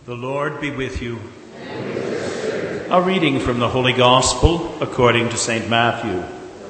The Lord be with you. A reading from the Holy Gospel according to St. Matthew.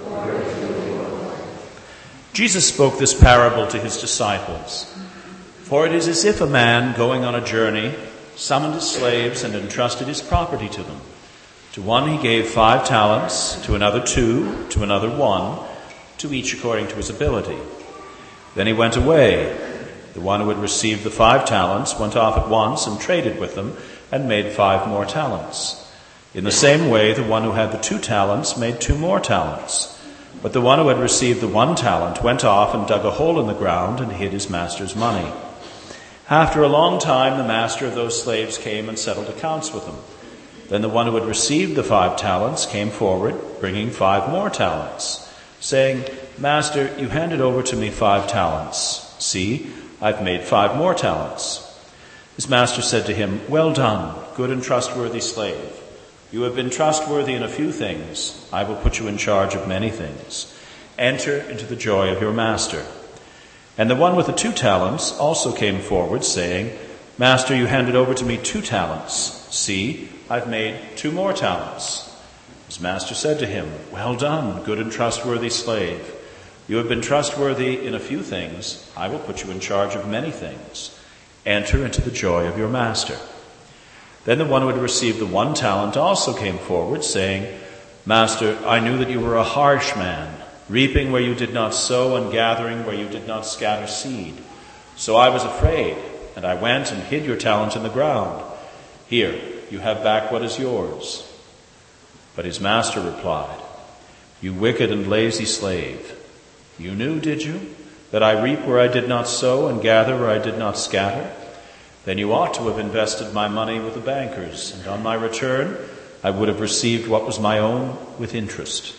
Jesus spoke this parable to his disciples. For it is as if a man going on a journey summoned his slaves and entrusted his property to them. To one he gave 5 talents, to another 2, to another 1, to each according to his ability. Then he went away. The one who had received the 5 talents went off at once and traded with them and made 5 more talents. In the same way, the one who had the 2 talents made 2 more talents. But the one who had received the 1 talent went off and dug a hole in the ground and hid his master's money. After a long time, the master of those slaves came and settled accounts with them. Then the one who had received the 5 talents came forward, bringing 5 more talents, saying, Master, you handed over to me 5 talents. See, I've made 5 more talents. His master said to him, Well done, good and trustworthy slave. You have been trustworthy in a few things. I will put you in charge of many things. Enter into the joy of your master. And the one with the 2 talents also came forward, saying, Master, you handed over to me 2 talents. See, I've made 2 more talents. His master said to him, Well done, good and trustworthy slave. You have been trustworthy in a few things. I will put you in charge of many things. Enter into the joy of your master. Then the one who had received the 1 talent also came forward, saying, Master, I knew that you were a harsh man, reaping where you did not sow and gathering where you did not scatter seed. So I was afraid, and I went and hid your talent in the ground. Here, you have back what is yours. But his master replied, You wicked and lazy slave. You knew, did you, that I reap where I did not sow and gather where I did not scatter? Then you ought to have invested my money with the bankers, and on my return I would have received what was my own with interest.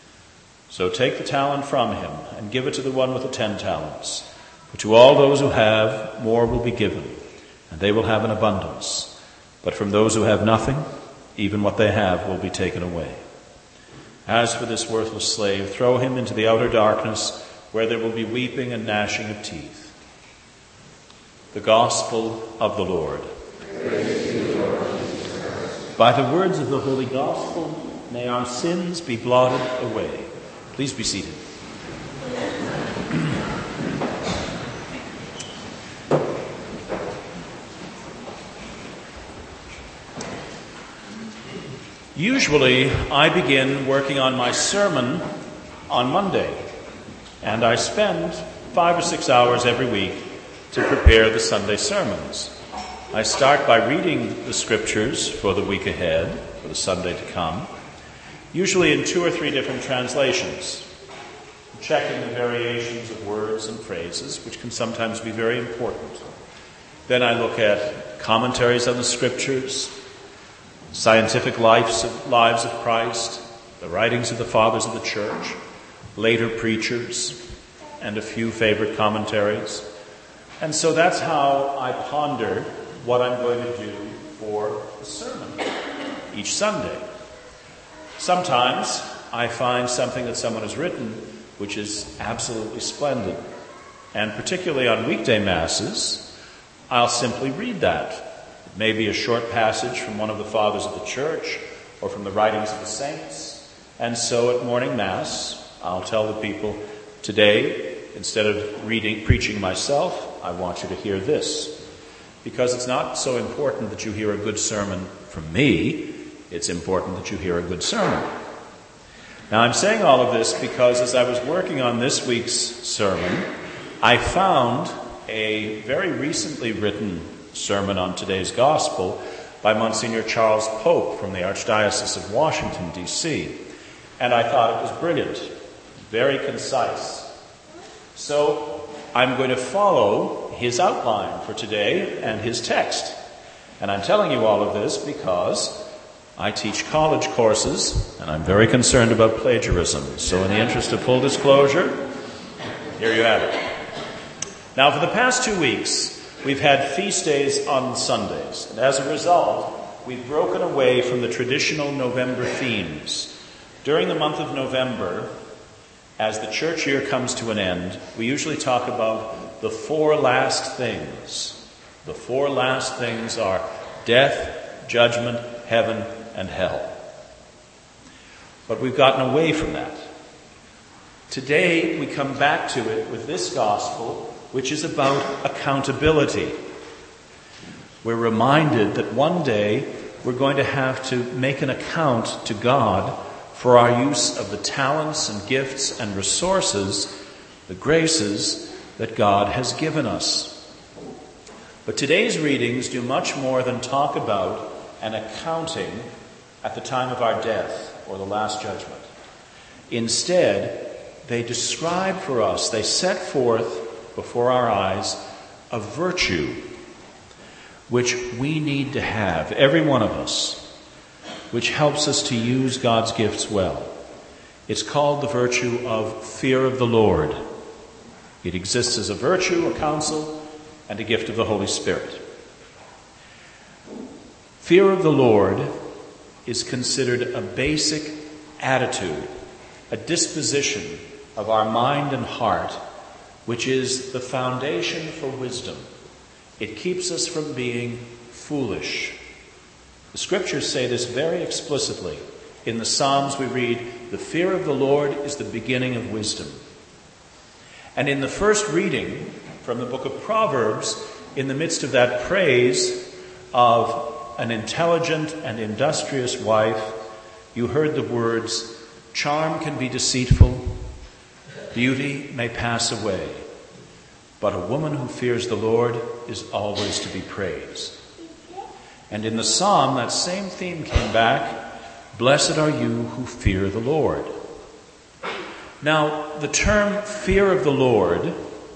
So take the talent from him and give it to the one with the 10 talents. For to all those who have, more will be given, and they will have an abundance. But from those who have nothing, even what they have will be taken away. As for this worthless slave, throw him into the outer darkness, where there will be weeping and gnashing of teeth. The Gospel of the Lord. Praise to you, Lord. By the words of the Holy Gospel, may our sins be blotted away. Please be seated. Usually, I begin working on my sermon on Monday, and I spend 5 or 6 hours every week to prepare the Sunday sermons. I start by reading the scriptures for the week ahead, for the Sunday to come, usually in 2 or 3 different translations, checking the variations of words and phrases, which can sometimes be very important. Then I look at commentaries on the scriptures, scientific lives of Christ, the writings of the fathers of the church, later preachers, and a few favorite commentaries. And so that's how I ponder what I'm going to do for the sermon each Sunday. Sometimes I find something that someone has written which is absolutely splendid. And particularly on weekday masses, I'll simply read that. It may be a short passage from one of the fathers of the church or from the writings of the saints. And so at morning mass, I'll tell the people, today, instead of preaching myself, I want you to hear this. Because it's not so important that you hear a good sermon from me, it's important that you hear a good sermon. Now I'm saying all of this because as I was working on this week's sermon, I found a very recently written sermon on today's Gospel by Monsignor Charles Pope from the Archdiocese of Washington, D.C. And I thought it was brilliant, very concise. So I'm going to follow his outline for today and his text. And I'm telling you all of this because I teach college courses and I'm very concerned about plagiarism. So in the interest of full disclosure, here you have it. Now for the past 2 weeks, we've had feast days on Sundays. And as a result, we've broken away from the traditional November themes. During the month of November, as the church year comes to an end, we usually talk about the 4 last things. The 4 last things are death, judgment, heaven, and hell. But we've gotten away from that. Today we come back to it with this gospel, which is about accountability. We're reminded that one day we're going to have to make an account to God for our use of the talents and gifts and resources, the graces that God has given us. But today's readings do much more than talk about an accounting at the time of our death or the last judgment. Instead, they describe for us, they set forth before our eyes a virtue which we need to have, every one of us, which helps us to use God's gifts well. It's called the virtue of fear of the Lord. It exists as a virtue, a counsel, and a gift of the Holy Spirit. Fear of the Lord is considered a basic attitude, a disposition of our mind and heart, which is the foundation for wisdom. It keeps us from being foolish. The scriptures say this very explicitly. In the Psalms we read, "The fear of the Lord is the beginning of wisdom." And in the first reading from the book of Proverbs, in the midst of that praise of an intelligent and industrious wife, you heard the words, "Charm can be deceitful, beauty may pass away, but a woman who fears the Lord is always to be praised." And in the psalm, that same theme came back, "Blessed are you who fear the Lord." Now, the term fear of the Lord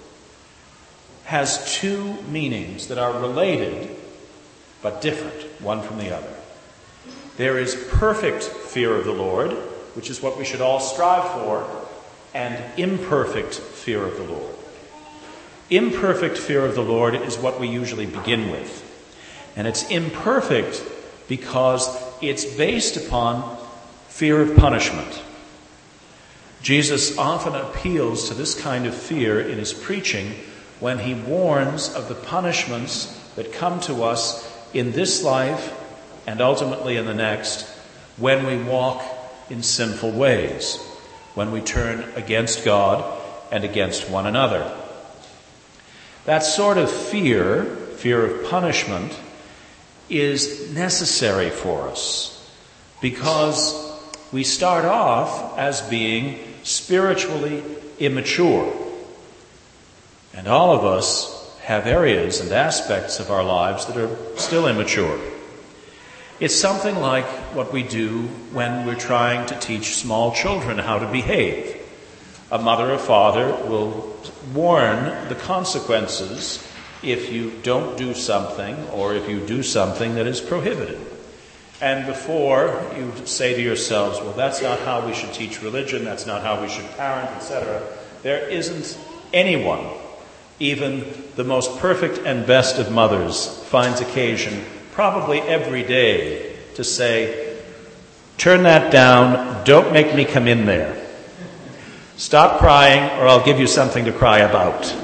has two meanings that are related but different, one from the other. There is perfect fear of the Lord, which is what we should all strive for, and imperfect fear of the Lord. Imperfect fear of the Lord is what we usually begin with. And it's imperfect because it's based upon fear of punishment. Jesus often appeals to this kind of fear in his preaching when he warns of the punishments that come to us in this life and ultimately in the next when we walk in sinful ways, when we turn against God and against one another. That sort of fear of punishment, is necessary for us because we start off as being spiritually immature. And all of us have areas and aspects of our lives that are still immature. It's something like what we do when we're trying to teach small children how to behave. A mother or father will warn the consequences if you don't do something or if you do something that is prohibited. And before you say to yourselves, well, that's not how we should teach religion, that's not how we should parent, etc., there isn't anyone, even the most perfect and best of mothers, finds occasion, probably every day, to say, turn that down, don't make me come in there. Stop crying or I'll give you something to cry about.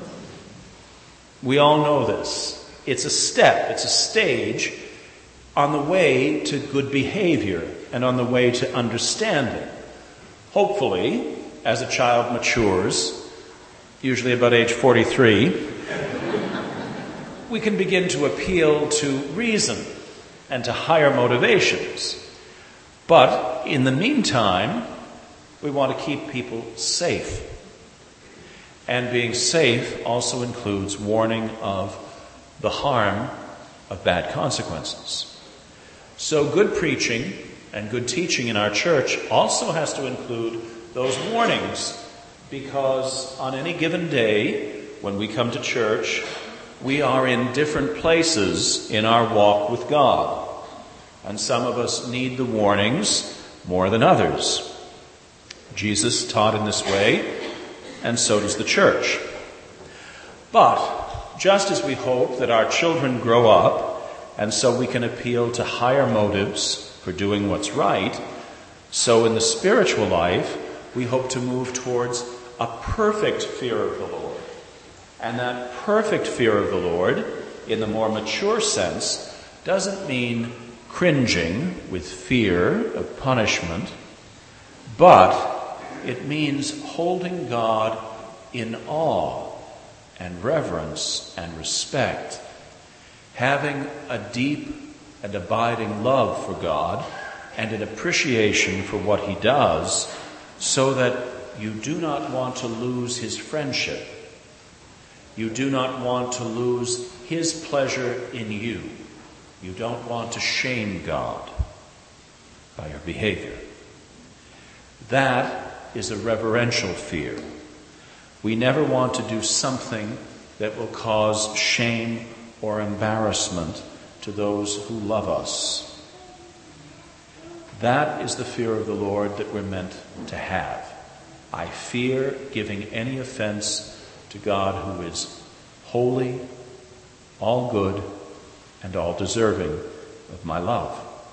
We all know this. It's a step, it's a stage on the way to good behavior and on the way to understanding. Hopefully, as a child matures, usually about age 43, we can begin to appeal to reason and to higher motivations. But in the meantime, we want to keep people safe. And being safe also includes warning of the harm of bad consequences. So good preaching and good teaching in our church also has to include those warnings, because on any given day when we come to church, we are in different places in our walk with God. And some of us need the warnings more than others. Jesus taught in this way, and so does the church. But just as we hope that our children grow up, and so we can appeal to higher motives for doing what's right, so in the spiritual life, we hope to move towards a perfect fear of the Lord. And that perfect fear of the Lord, in the more mature sense, doesn't mean cringing with fear of punishment, but it means holding God in awe and reverence and respect, having a deep and abiding love for God and an appreciation for what he does, so that you do not want to lose his friendship. You do not want to lose his pleasure in you. You don't want to shame God by your behavior. That is a reverential fear. We never want to do something that will cause shame or embarrassment to those who love us. That is the fear of the Lord that we're meant to have. I fear giving any offense to God, who is holy, all good, and all deserving of my love.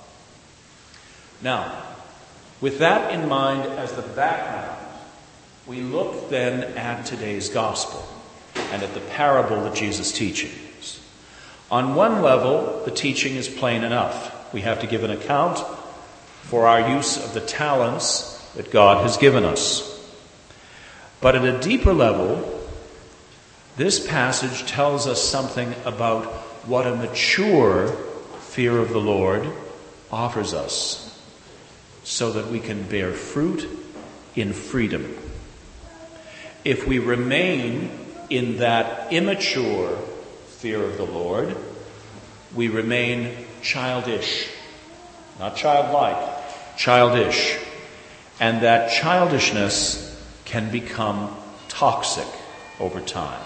Now, with that in mind as the background, we look then at today's gospel and at the parable that Jesus teaches. On one level, the teaching is plain enough. We have to give an account for our use of the talents that God has given us. But at a deeper level, this passage tells us something about what a mature fear of the Lord offers us, so that we can bear fruit in freedom. If we remain in that immature fear of the Lord, we remain childish, not childlike, childish. And that childishness can become toxic over time.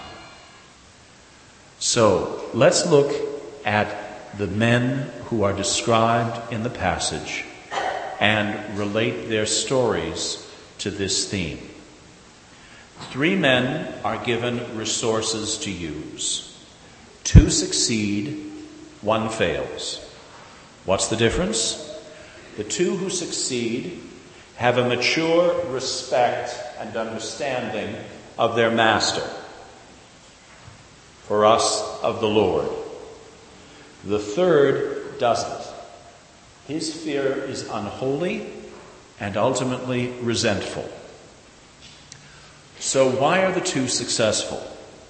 So let's look at the men who are described in the passage and relate their stories to this theme. 3 men are given resources to use. 2 succeed, 1 fails. What's the difference? The 2 who succeed have a mature respect and understanding of their master. For us, of the Lord. The 3rd doesn't. His fear is unholy and ultimately resentful. So why are the 2 successful?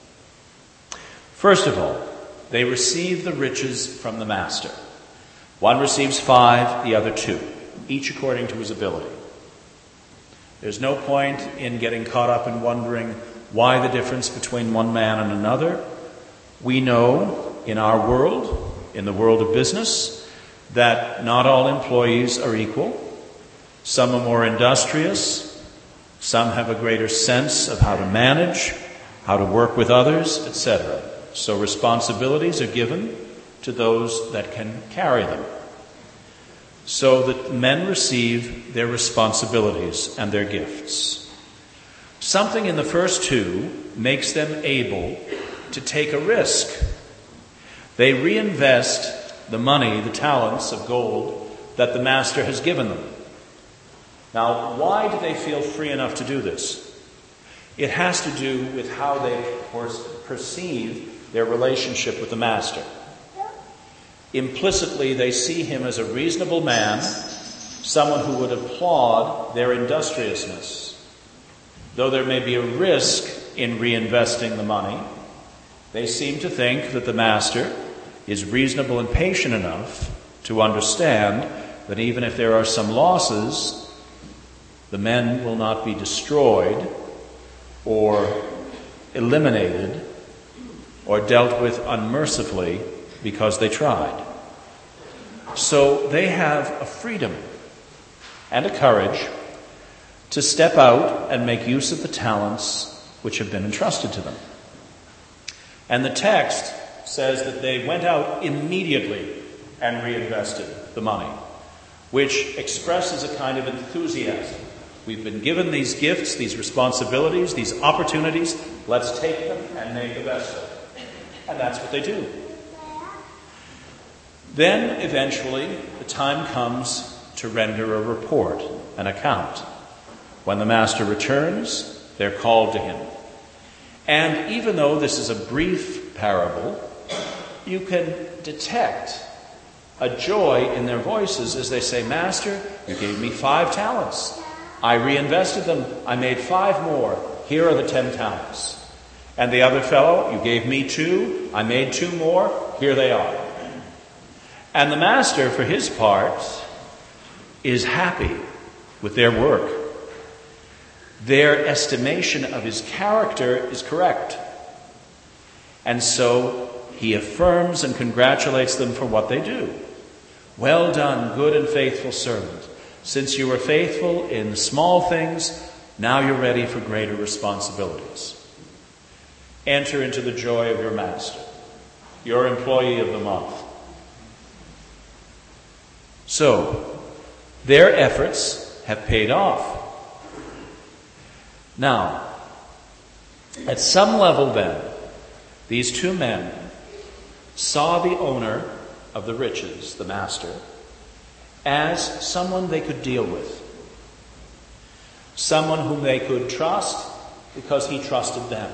First of all, they receive the riches from the master. One receives 5, the other 2, each according to his ability. There's no point in getting caught up in wondering why the difference between one man and another. We know in our world, in the world of business, that not all employees are equal. Some are more industrious. Some have a greater sense of how to manage, how to work with others, etc. So responsibilities are given to those that can carry them. So that men receive their responsibilities and their gifts. Something in the first 2 makes them able to take a risk. They reinvest the money, the talents of gold that the master has given them. Now, why do they feel free enough to do this? It has to do with how they perceive their relationship with the master. Implicitly, they see him as a reasonable man, someone who would applaud their industriousness. Though there may be a risk in reinvesting the money, they seem to think that the master is reasonable and patient enough to understand that even if there are some losses, the men will not be destroyed or eliminated or dealt with unmercifully because they tried. So they have a freedom and a courage to step out and make use of the talents which have been entrusted to them. And the text says that they went out immediately and reinvested the money, which expresses a kind of enthusiasm. We've been given these gifts, these responsibilities, these opportunities. Let's take them and make the best of it. And that's what they do. Then, eventually, the time comes to render a report, an account. When the master returns, they're called to him. And even though this is a brief parable, you can detect a joy in their voices as they say, Master, you gave me 5 talents. I reinvested them. I made 5 more. Here are the 10 talents. And the other fellow, you gave me 2. I made 2 more. Here they are. And the master, for his part, is happy with their work. Their estimation of his character is correct. And so he affirms and congratulates them for what they do. Well done, good and faithful servant. Since you were faithful in small things, now you're ready for greater responsibilities. Enter into the joy of your master, your employee of the month. So, their efforts have paid off. Now, at some level then, these 2 men saw the owner of the riches, the master, as someone they could deal with. Someone whom they could trust because he trusted them.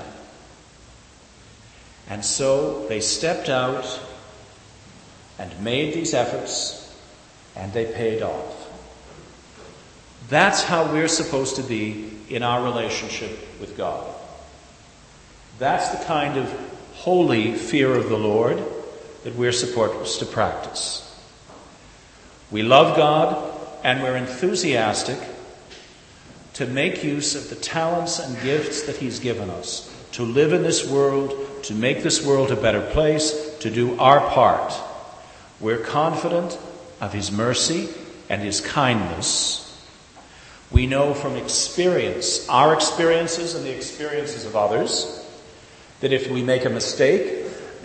And so they stepped out and made these efforts, and they paid off. That's how we're supposed to be in our relationship with God. That's the kind of holy fear of the Lord that we're supposed to practice. We love God, and we're enthusiastic to make use of the talents and gifts that He's given us, to live in this world, to make this world a better place, to do our part. We're confident of His mercy and His kindness. We know from experience, our experiences and the experiences of others, that if we make a mistake,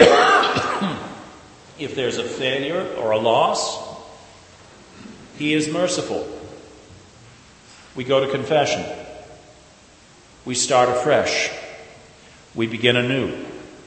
if there's a failure or a loss, He is merciful. We go to confession. We start afresh. We begin anew.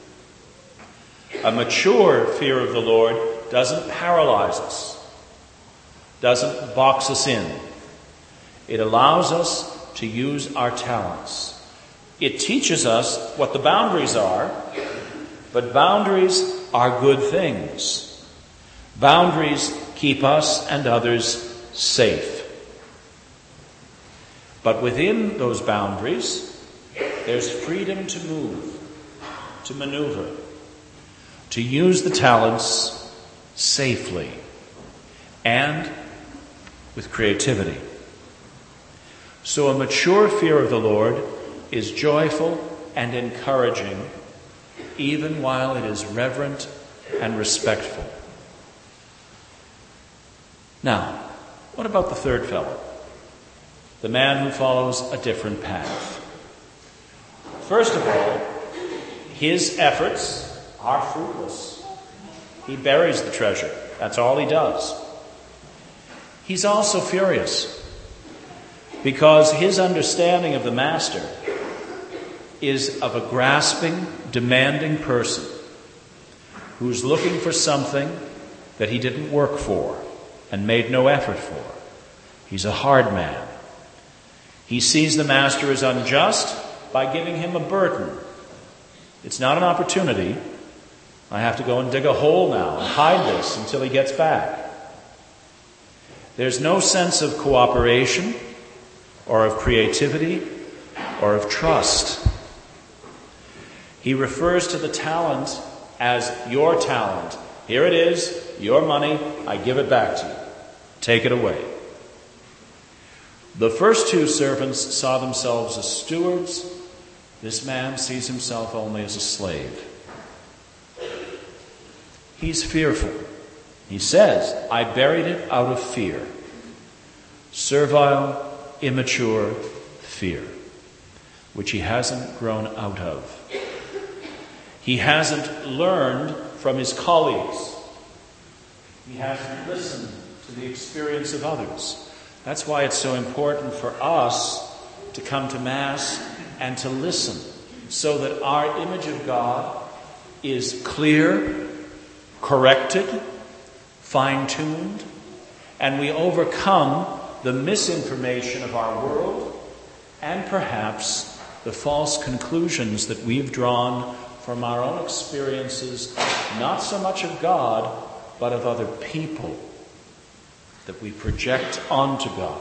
A mature fear of the Lord doesn't paralyze us, doesn't box us in. It allows us to use our talents. It teaches us what the boundaries are, but boundaries are good things. Boundaries keep us and others safe. But within those boundaries, there's freedom to move, to maneuver, to use the talents safely and with creativity. So a mature fear of the Lord is joyful and encouraging, even while it is reverent and respectful. Now, what about the third fellow? The man who follows a different path. First of all, his efforts are fruitless. He buries the treasure. That's all he does. He's also furious because his understanding of the master is of a grasping, demanding person who's looking for something that he didn't work for and made no effort for. He's a hard man. He sees the master as unjust by giving him a burden. It's not an opportunity. I have to go and dig a hole now and hide this until he gets back. There's no sense of cooperation or of creativity or of trust. He refers to the talent as your talent. Here it is, your money, I give it back to you. Take it away. The first 2 servants saw themselves as stewards. This man sees himself only as a slave. He's fearful. He says, I buried it out of fear. Servile, immature fear, which he hasn't grown out of. He hasn't learned from his colleagues. He hasn't listened to the experience of others. That's why it's so important for us to come to Mass and to listen, so that our image of God is clear, corrected, fine-tuned, and we overcome the misinformation of our world and perhaps the false conclusions that we've drawn from our own experiences, not so much of God, but of other people that we project onto God.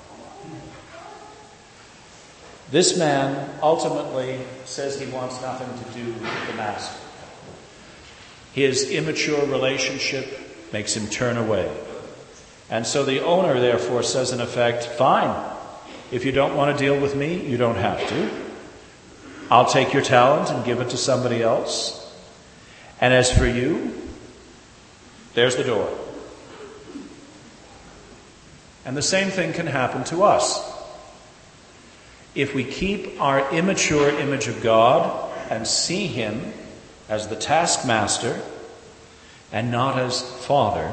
This man ultimately says he wants nothing to do with the master. His immature relationship makes him turn away. And so the owner, therefore, says in effect, fine, if you don't want to deal with me, you don't have to. I'll take your talent and give it to somebody else. And as for you, there's the door. And the same thing can happen to us. If we keep our immature image of God and see him as the taskmaster and not as Father,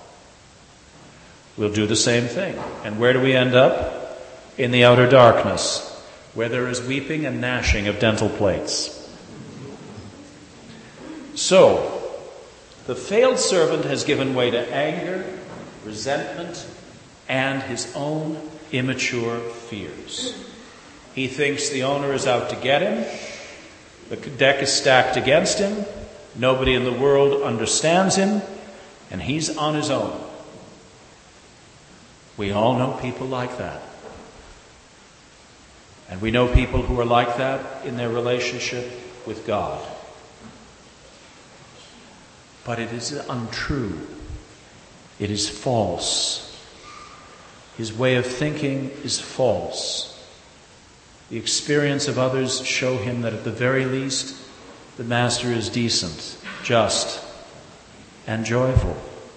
we'll do the same thing. And where do we end up? In the outer darkness, where there is weeping and gnashing of dental plates. So, the failed servant has given way to anger, resentment, and his own immature fears. He thinks the owner is out to get him. The deck is stacked against him. Nobody in the world understands him. And he's on his own. We all know people like that. And we know people who are like that in their relationship with God. But it is untrue. It is false. His way of thinking is false. The experience of others show him that at the very least, the master is decent, just, and joyful.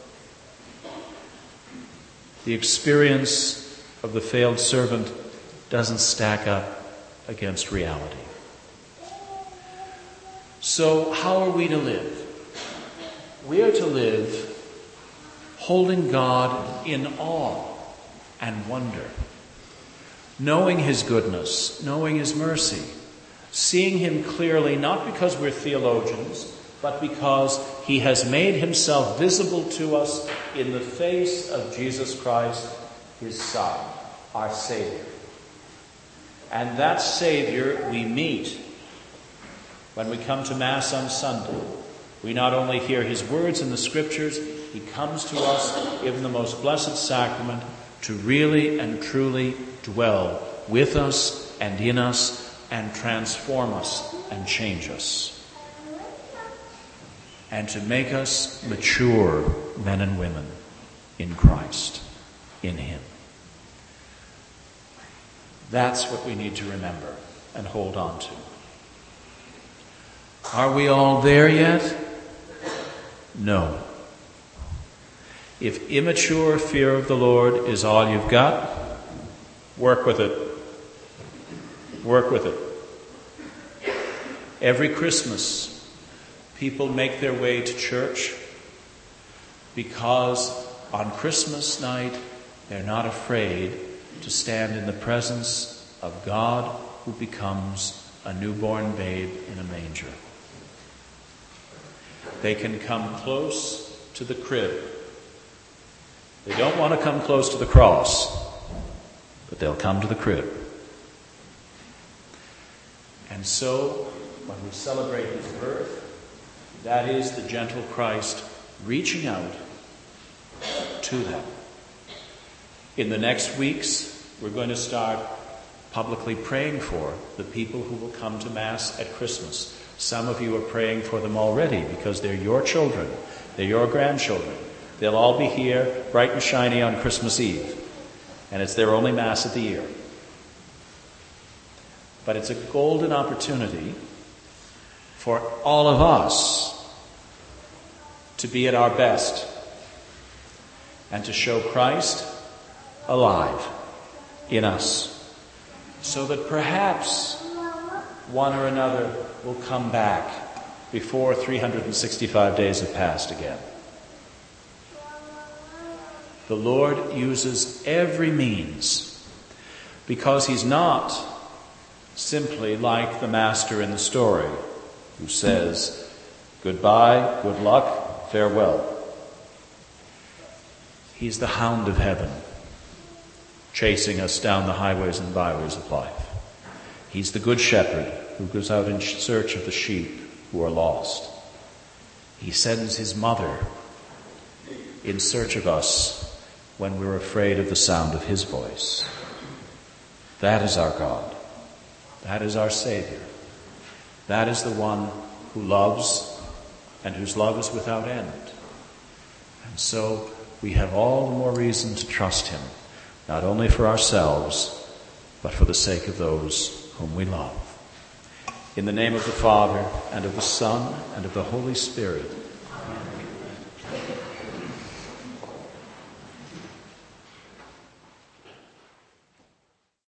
The experience of the failed servant doesn't stack up against reality. So how are we to live? We are to live holding God in awe and wonder, knowing his goodness, knowing his mercy, seeing him clearly, not because we're theologians, but because he has made himself visible to us in the face of Jesus Christ, his Son, our Savior. And that Savior we meet when we come to Mass on Sunday. We not only hear his words in the Scriptures, he comes to us in the most blessed sacrament to really and truly dwell with us and in us and transform us and change us. And to make us mature men and women in Christ, in him. That's what we need to remember and hold on to. Are we all there yet? No. If immature fear of the Lord is all you've got, work with it. Work with it. Every Christmas, people make their way to church because on Christmas night, they're not afraid to stand in the presence of God who becomes a newborn babe in a manger. They can come close to the crib. They don't want to come close to the cross, but they'll come to the crib. And so, when we celebrate his birth, that is the gentle Christ reaching out to them. In the next weeks, we're going to start publicly praying for the people who will come to Mass at Christmas. Some of you are praying for them already because they're your children. They're your grandchildren. They'll all be here bright and shiny on Christmas Eve. And it's their only Mass of the year. But it's a golden opportunity for all of us to be at our best and to show Christ alive in us, so that perhaps one or another will come back before 365 days have passed again. The Lord uses every means because he's not simply like the master in the story who says, goodbye, good luck, farewell. He's the hound of heaven, chasing us down the highways and byways of life. He's the good shepherd who goes out in search of the sheep who are lost. He sends his mother in search of us when we're afraid of the sound of his voice. That is our God. That is our Savior. That is the one who loves and whose love is without end. And so we have all the more reason to trust him, not only for ourselves, but for the sake of those whom we love. In the name of the Father, and of the Son, and of the Holy Spirit,